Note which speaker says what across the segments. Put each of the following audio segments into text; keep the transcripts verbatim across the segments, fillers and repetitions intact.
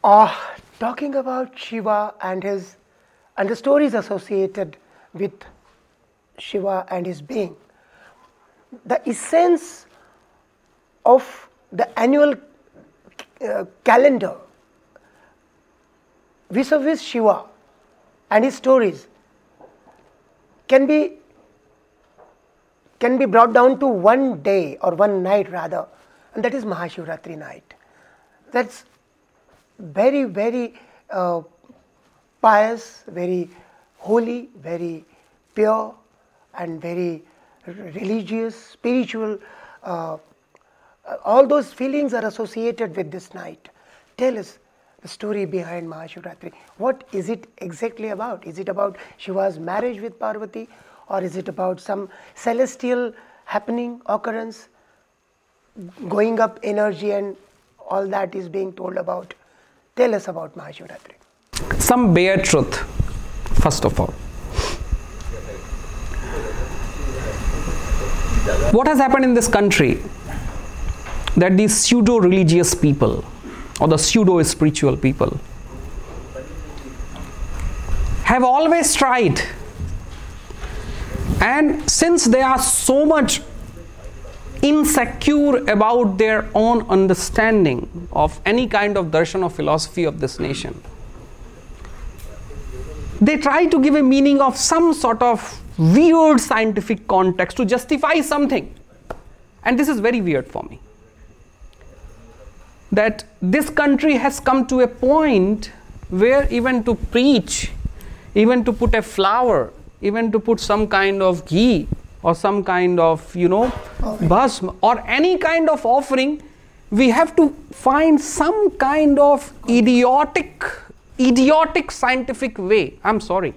Speaker 1: Uh, talking about Shiva and his and the stories associated with Shiva and his being, the essence of the annual uh, calendar vis-a-vis Shiva and his stories can be can be brought down to one day or one night rather, and that is Mahashivratri night. That's very, very uh, pious, very holy, very pure, and very religious, spiritual. Uh, all those feelings are associated with this night. Tell us the story behind Mahashivratri. What is it exactly about? Is it about Shiva's marriage with Parvati, or is it about some celestial happening, occurrence, going up energy and all that is being told about? Tell us about Mahashivratri.
Speaker 2: Some bare truth, first of all. What has happened in this country, that these pseudo-religious people or the pseudo-spiritual people have always tried, and since they are so much insecure about their own understanding of any kind of darshan or philosophy of this nation, they try to give a meaning of some sort of weird scientific context to justify something. And this is very weird for me, that this country has come to a point where even to preach, even to put a flower, even to put some kind of ghee or some kind of, you know, bhasma or any kind of offering, we have to find some kind of idiotic, idiotic scientific way. I'm sorry.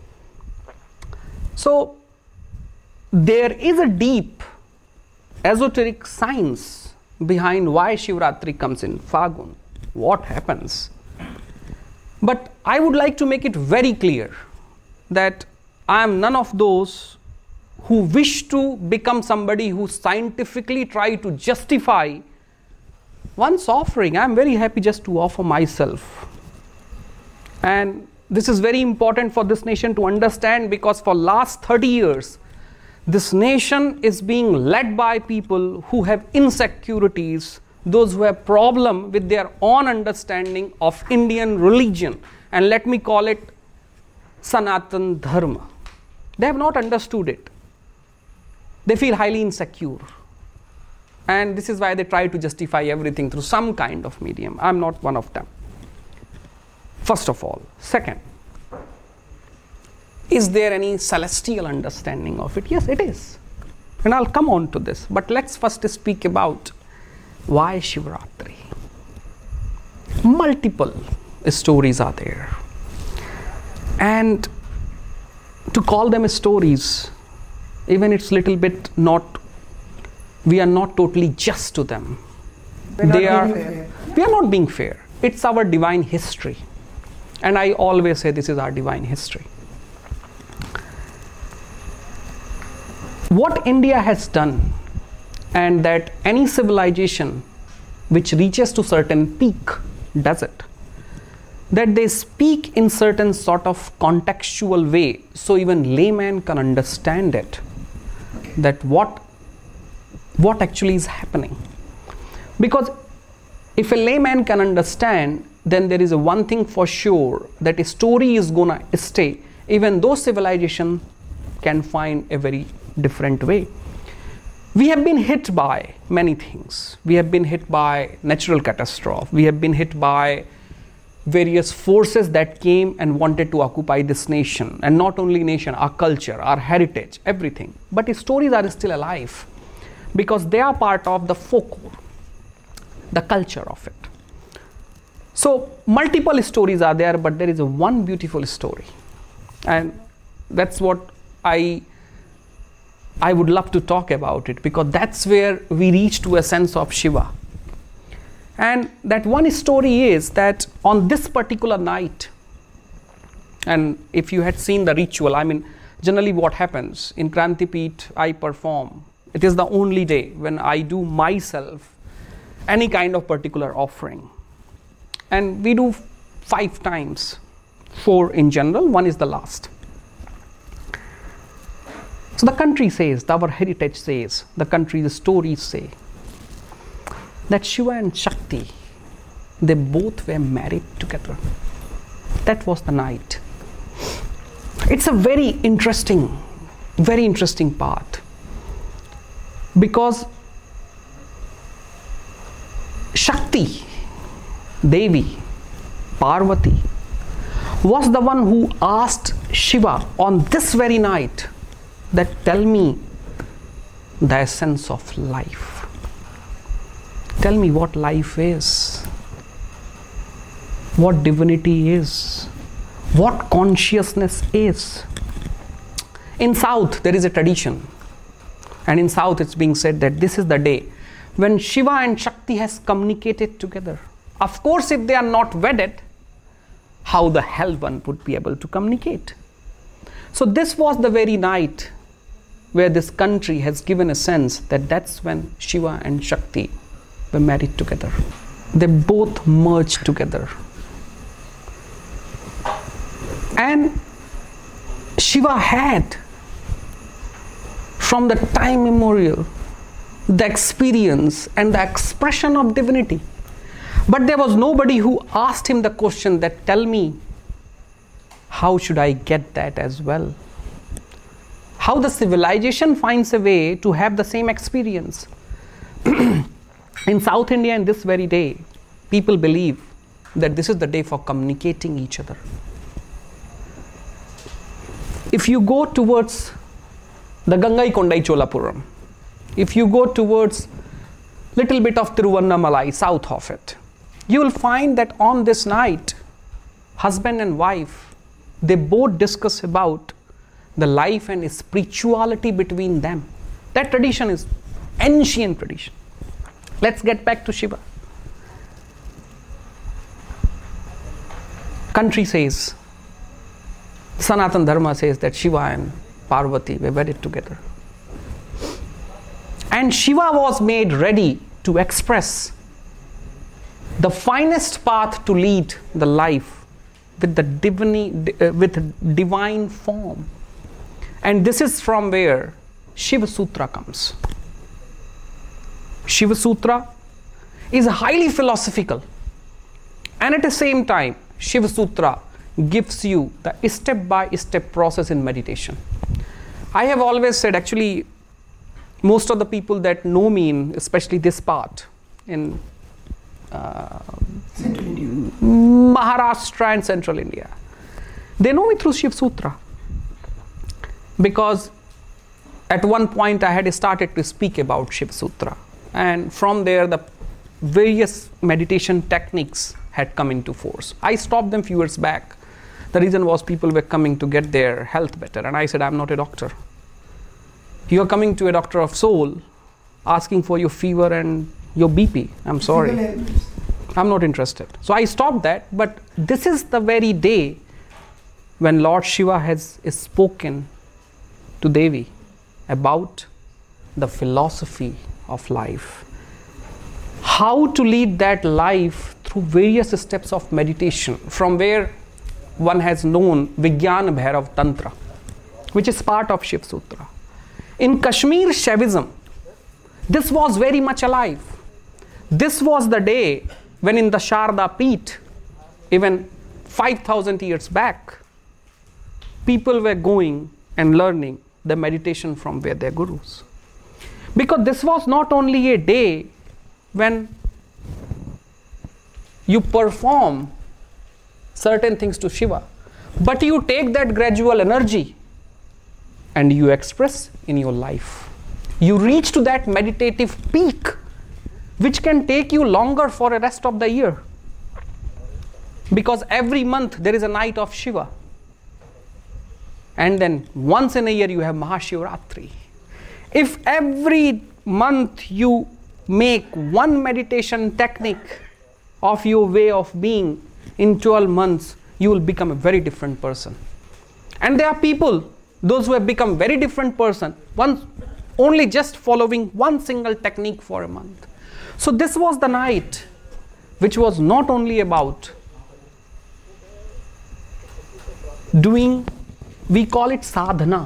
Speaker 2: So, there is a deep esoteric science behind why Shivratri comes in Phagun, what happens. But I would like to make it very clear that I am none of those who wish to become somebody who scientifically try to justify one's offering. I am very happy just to offer myself. And this is very important for this nation to understand, because for last thirty years, this nation is being led by people who have insecurities, those who have problem with their own understanding of Indian religion, and let me call it Sanatan Dharma. They have not understood it. They feel highly insecure. And this is why they try to justify everything through some kind of medium. I'm not one of them. First of all. Second, is there any celestial understanding of it? Yes, it is. And I'll come on to this. But let's first speak about why Shivratri. Multiple stories are there. And to call them stories, even it's little bit not, we are not totally just to them. They are, we are not being fair. It's our divine history. And I always say this is our divine history. What India has done, and that any civilization which reaches to certain peak does it, that they speak in certain sort of contextual way, so even layman can understand it, that what what actually is happening. Because if a layman can understand, then there is a one thing for sure, that a story is gonna stay, even though civilization can find a very different way. We have been hit by many things. We have been hit by natural catastrophe. We have been hit by various forces that came and wanted to occupy this nation, and not only nation, our culture, our heritage, everything. But the stories are still alive because they are part of the folklore, the culture of it. So multiple stories are there, but there is a one beautiful story, and that's what I I would love to talk about it, because that's where we reach to a sense of Shiva. And that one story is that on this particular night, and if you had seen the ritual, I mean, generally what happens in Krantipeeth, I perform. It is the only day when I do myself any kind of particular offering. and we do five times. Four in general, one is the last. So the country says, our heritage says, the country, the stories say, that Shiva and Shakti, they both were married together. That was the night. It's a very interesting, very interesting part. Because Shakti, Devi, Parvati, was the one who asked Shiva on this very night that tell me the essence of life. Tell me what life is, what divinity is, what consciousness is. In South, there is a tradition, and in South it's being said that this is the day when Shiva and Shakti has communicated together. Of course, if they are not wedded, how the hell one would be able to communicate? So this was the very night where this country has given a sense that that's when Shiva and Shakti were married together. They both merged together. And Shiva had, from the time immemorial, the experience and the expression of divinity. But there was nobody who asked him the question that tell me, how should I get that as well? How the civilization finds a way to have the same experience. In South India, in this very day, people believe that this is the day for communicating each other. If you go towards the Gangaikondai Cholapuram, if you go towards little bit of Tiruvannamalai, south of it, you will find that on this night, husband and wife, they both discuss about the life and spirituality between them. That tradition is ancient tradition. Let's get back to Shiva. Country says, Sanatana Dharma says that Shiva and Parvati were wedded together. And Shiva was made ready to express the finest path to lead the life with the divine, uh, with divine form. And this is from where Shiva Sutra comes. Shiva Sutra is highly philosophical, and at the same time, Shiva Sutra gives you the step-by-step process in meditation. I have always said, actually, most of the people that know me in, especially this part, in uh, Maharashtra and Central India, they know me through Shiva Sutra. Because at one point I had started to speak about Shiva Sutra. And from there, the various meditation techniques had come into force. I stopped them few years back. The reason was people were coming to get their health better. And I said, I'm not a doctor. You are coming to a doctor of soul, asking for your fever and your B P. I'm sorry. I'm not interested. So I stopped that. But this is the very day when Lord Shiva has spoken to Devi about the philosophy of life. How to lead that life through various steps of meditation, from where one has known Vijnana Bhairav Tantra, which is part of Shiva Sutra. In Kashmir Shaivism, this was very much alive. This was the day when in the Sharda Peeth, even five thousand years back, people were going and learning the meditation from where their gurus. Because this was not only a day when you perform certain things to Shiva, but you take that gradual energy and you express in your life. You reach to that meditative peak, which can take you longer for the rest of the year. Because every month there is a night of Shiva. And then once in a year you have Mahashivratri. If every month you make one meditation technique of your way of being, in twelve months you will become a very different person. And there are people, those who have become very different person, one only just following one single technique for a month. So this was the night which was not only about doing, we call it sadhana.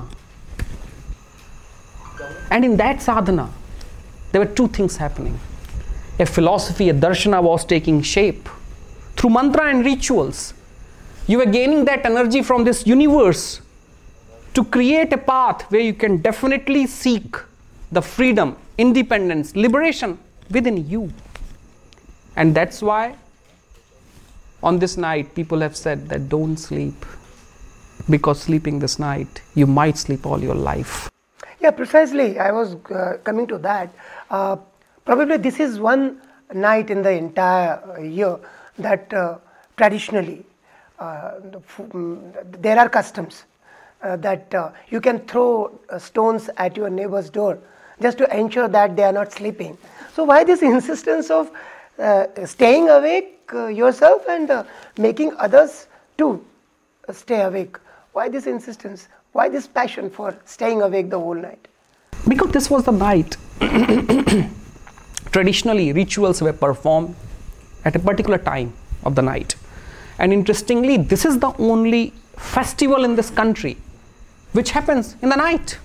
Speaker 2: And in that sadhana, there were two things happening. A philosophy, a darshana was taking shape. Through mantra and rituals, you were gaining that energy from this universe to create a path where you can definitely seek the freedom, independence, liberation within you. And that's why on this night people have said that don't sleep, because sleeping this night, you might sleep all your life.
Speaker 1: Yeah, precisely. I was uh, coming to that. Uh, probably this is one night in the entire year that uh, traditionally uh, there are customs uh, that uh, you can throw uh, stones at your neighbor's door just to ensure that they are not sleeping. So why this insistence of uh, staying awake uh, yourself and uh, making others too stay awake? Why this insistence? Why this passion for staying awake the whole night?
Speaker 2: Because this was the night. Traditionally, rituals were performed at a particular time of the night. And interestingly, this is the only festival in this country which happens in the night.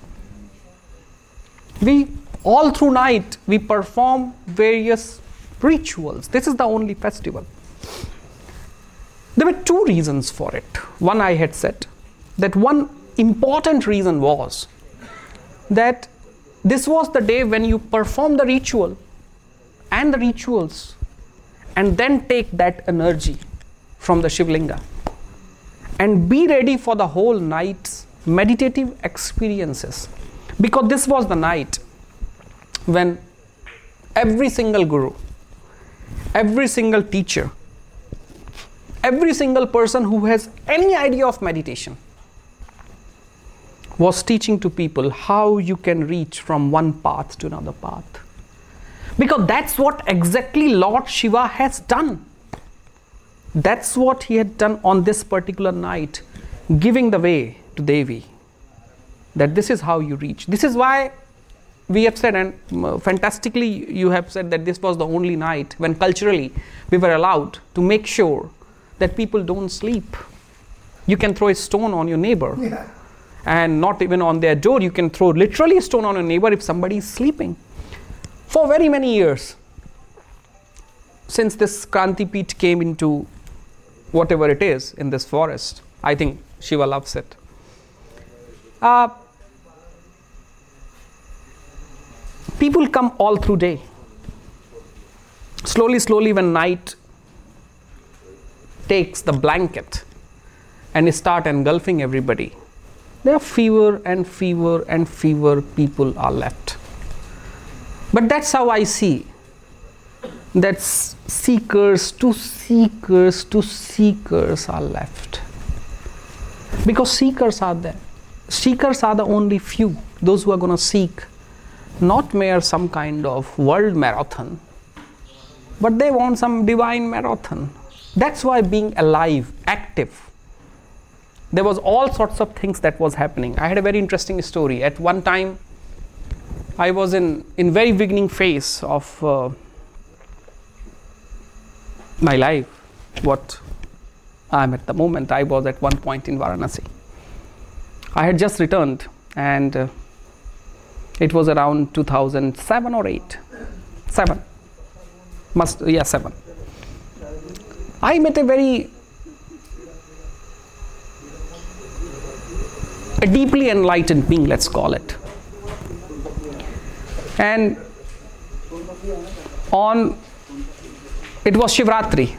Speaker 2: We, all through night, we perform various rituals. This is the only festival. There were two reasons for it. One, I had said that one important reason was that this was the day when you perform the ritual and the rituals and then take that energy from the Shivlinga and be ready for the whole night's meditative experiences. Because this was the night when every single guru, every single teacher, every single person who has any idea of meditation was teaching to people how you can reach from one path to another path. Because that's what exactly Lord Shiva has done. That's what he had done on this particular night, giving the way to Devi. That this is how you reach. This is why we have said, and uh, fantastically you have said, that this was the only night when culturally we were allowed to make sure that people don't sleep. You can throw a stone on your neighbor. Yeah. And not even on their door. You can throw literally a stone on a neighbor if somebody is sleeping. For very many years, since this Kranti Peeth came into whatever it is in this forest, I think Shiva loves it. Uh, people come all through day. Slowly, slowly, when night takes the blanket and start engulfing everybody, there are fewer and fewer and fewer people are left. But that's how I see that seekers to seekers to seekers are left. Because seekers are there. Seekers are the only few, those who are going to seek not mere some kind of world marathon, but they want some divine marathon. That's why being alive, active, there was all sorts of things that was happening. I had a very interesting story. At one time, I was in in very beginning phase of uh, my life. What I am at the moment, I was at one point in Varanasi. I had just returned, and uh, it was around two thousand seven or eight. Seven. Must yeah seven. I met a very a deeply enlightened being, let's call it. And on, it was Shivratri.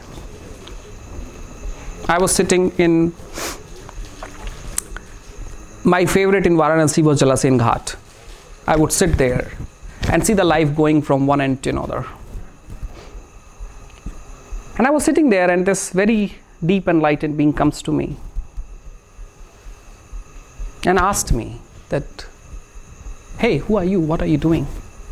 Speaker 2: I was sitting in, my favorite in Varanasi was Jalasen Ghat. I would sit there and see the life going from one end to another. And I was sitting there, and this very deep enlightened being comes to me and asked me that, hey, who are you? What are you doing?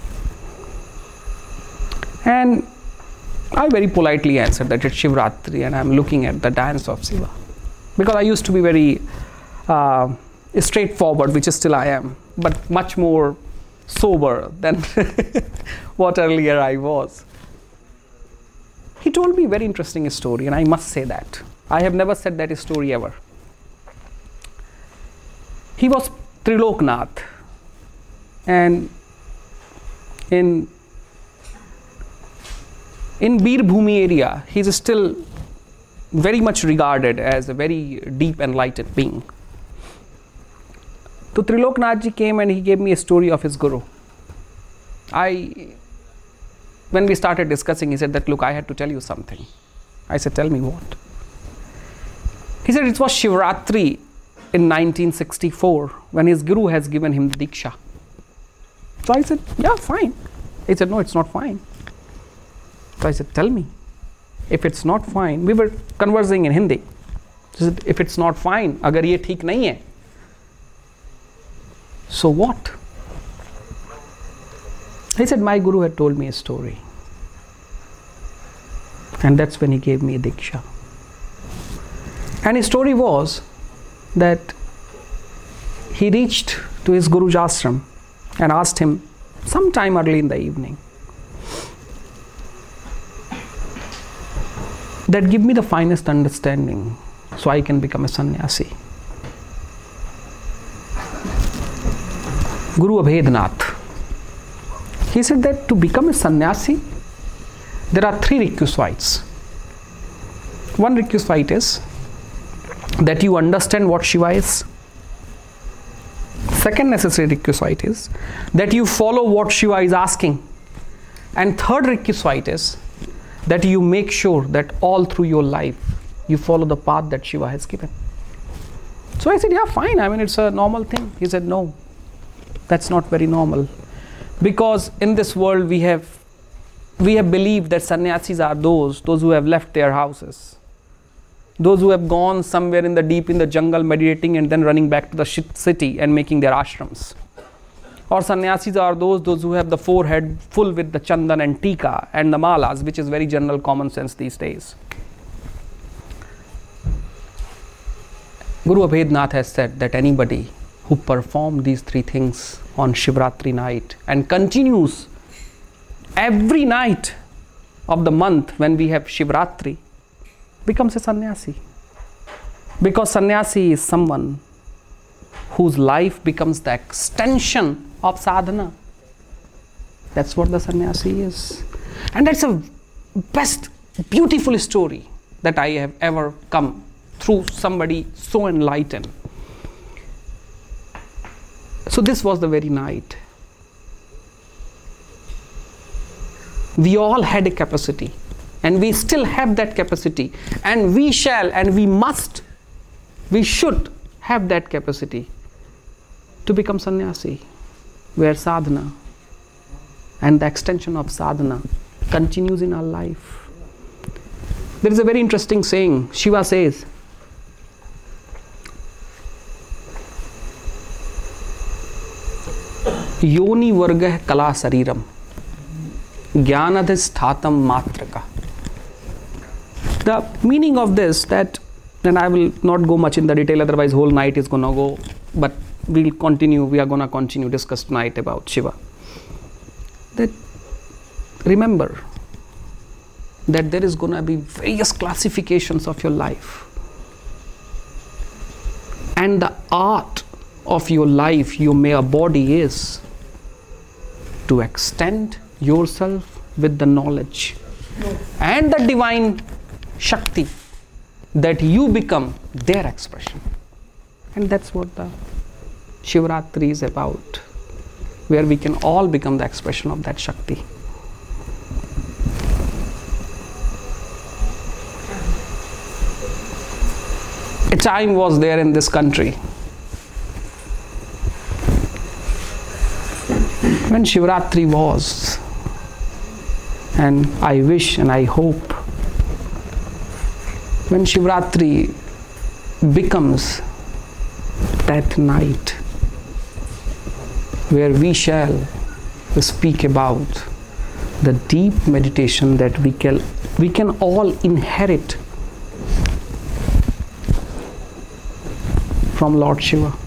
Speaker 2: And I very politely answered that it's Shivratri and I'm looking at the dance of Shiva. Because I used to be very uh, straightforward, which is still I am, but much more sober than what earlier I was. he told me a very interesting story, and I must say that. I have never said that story ever. He was Triloknath, and in in Birbhumi area, he is still very much regarded as a very deep enlightened being. So Triloknath ji came and he gave me a story of his guru. I, when we started discussing, he said that, look, I had to tell you something. I said, tell me what? He said it was Shivratri in nineteen sixty-four when his guru has given him the Diksha. So I said, yeah, fine. He said, no, it's not fine. So I said, tell me. If it's not fine, we were conversing in Hindi. He said, if it's not fine, agar ye theek nahi hai, so what? He said, my guru had told me a story. And that's when he gave me a Diksha. And his story was that he reached to his Guru's ashram and asked him sometime early in the evening that give me the finest understanding so I can become a sannyasi. Guru Abhednath. He said that to become a sannyasi, there are three requisites. One requisite is that you understand what Shiva is. Second necessary requisite is that you follow what Shiva is asking. And third requisite is that you make sure that all through your life you follow the path that Shiva has given. So I said, yeah, fine. I mean, it's a normal thing. He said, no, that's not very normal. Because in this world we have we have believed that sannyasis are those, those who have left their houses. Those who have gone somewhere in the deep in the jungle meditating and then running back to the city and making their ashrams. Or sannyasis are those, those who have the forehead full with the chandan and tika and the malas, which is very general common sense these days. Guru Abhednath has said that anybody who performs these three things on Shivratri night and continues every night of the month when we have Shivratri becomes a sannyasi. Because sannyasi is someone whose life becomes the extension of sadhana. That's what the sannyasi is. And that's a best, beautiful story that I have ever come through somebody so enlightened. So this was the very night. We all had a capacity, and we still have that capacity, and we shall and we must, we should have that capacity to become sannyasi, where sadhana and the extension of sadhana continues in our life. There is a very interesting saying. Shiva says, Yoni vargah kala sariram jnanadhisthatam matraka. The meaning of this, that, and I will not go much in the detail, otherwise whole night is gonna go, but we'll continue, we are gonna continue discuss tonight about Shiva. That remember that there is gonna be various classifications of your life. And the art of your life, your mere body, is to extend yourself with the knowledge and the divine Shakti, that you become their expression. And that's what the Shivratri is about, where we can all become the expression of that Shakti. A time was there in this country when Shivratri was, and I wish and I hope when Shivratri becomes that night where we shall speak about the deep meditation that we can, we can all inherit from Lord Shiva.